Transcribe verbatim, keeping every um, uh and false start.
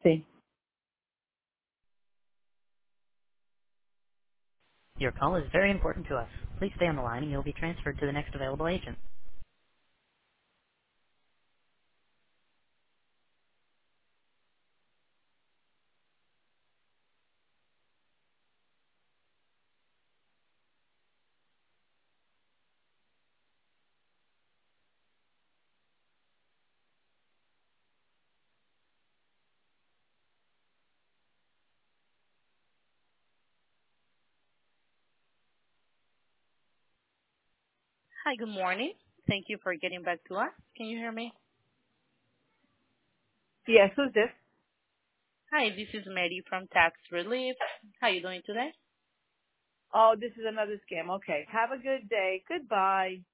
Sí. Your call is very important to us. Please stay on the line and you'll be transferred to the next available agent. Hi, good morning. Thank you for getting back to us. Can you hear me? Yes, who's this? Hi, this is Mary from Tax Relief. How are you doing today? Oh, this is another scam. Okay. Have a good day. Goodbye.